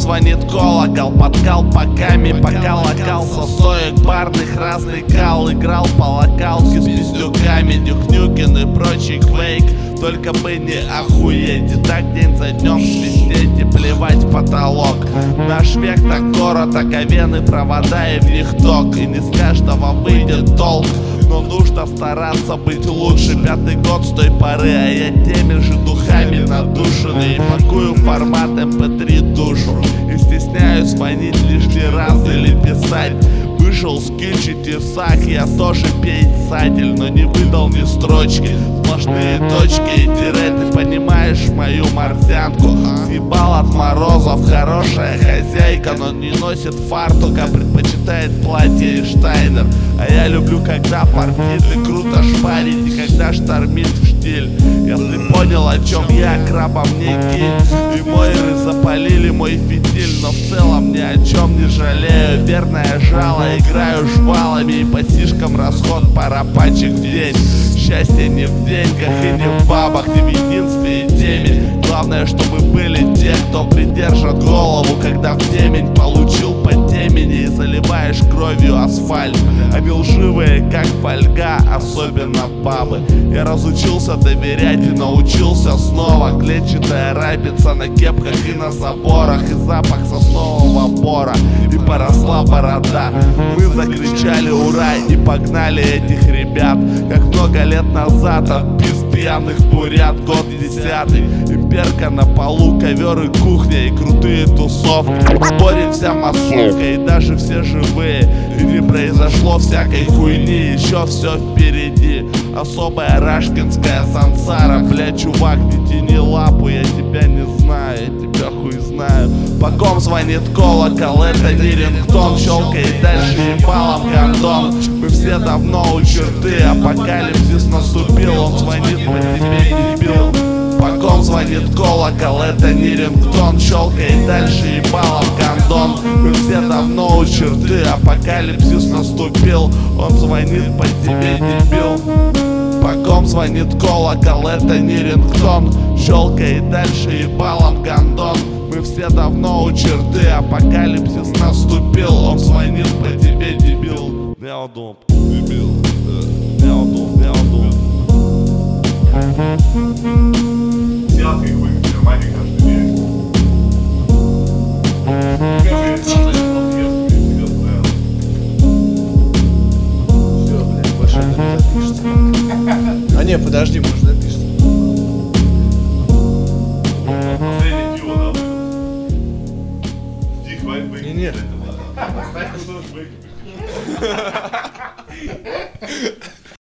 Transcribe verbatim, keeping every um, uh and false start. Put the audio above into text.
звонит колокол под колпаками, пока локал со стоек барных разный кал. Играл по локалке с пиздюками, Нюх-Нюкин и прочий квейк. Только бы не охуеть, и так день за днем свистеть и плевать в потолок. Наш век так короток, а вены провода и в них ток. И не с каждого выйдет толк, но нужно стараться быть лучше. Пятый год с той поры, а я теми же духами надушенный. Пакую формат эм пэ три душу и стесняюсь звонить лишний раз или писать. Вышел скинчить тесак, я тоже писатель, но не выдал ни строчки. Сплошные точки и тире, ты понимаешь мою морзянку. Съебал от морозов, хорошая хозяйка, но не носит фартука, предпочитает платье и штайнер. А я люблю, когда парфит и круто шпарить, и когда штормит в штиль. Если понял, о чем я, краба мне кинь. И мойры запалили мой фитиль, но в целом ни о чем не жалею. Верное жало, играю жвалами, и по сишкам расход пара пачек в день. Счастье не в деньгах и не в бабах, не в единстве и теме. Главное, чтобы были те, кто придержит голову, когда в темень получил по темени. И заливаешь кровью асфальт. Они лживые, как фольга, особенно бабы. Я разучился доверять и научился снова. Клетчатая рабица на кепках и на заборах, и запах соснового бора, и поросла борода. Мы закричали ура и погнали этих ребят, как много лет назад от пиз пьяных бурят. Год десятый, имперка на полу, ковер и кухня, и крутые тусовки. Спорим вся массовка и даже все живые. И не произошло всякой хуйни, еще все впереди. Особая рашкинская сансара. Бля, чувак, не тяни лапу, я тебя не знаю, я тебя хуй знаю. По ком звонит колокол, это не рингтон. Щелкает дальше ебалом гондон. Мы все давно у черты, апокалипсис наступил. Он звонит по тебе, дебил. По ком звонит колокол, это не рингтон. Щелкает дальше ебалом гондон. Мы все давно у черты, апокалипсис наступил. Он звонит по тебе, дебил. По ком звонит колокол, это не рингтон. Щелкает дальше ебалом гондон. Мы все давно у черты, апокалипсис наступил. Он звонит по тебе, дебил. Неудобно, дебил. Неудобно, неудобно. Взятки хуй в кармане каждый день. Все, блядь, больше это не запишется. А не, подожди, может запишется. Последнее пиво, да, выпил. Жди, хватит выпить. Не-не. Оставь, что ж выпить.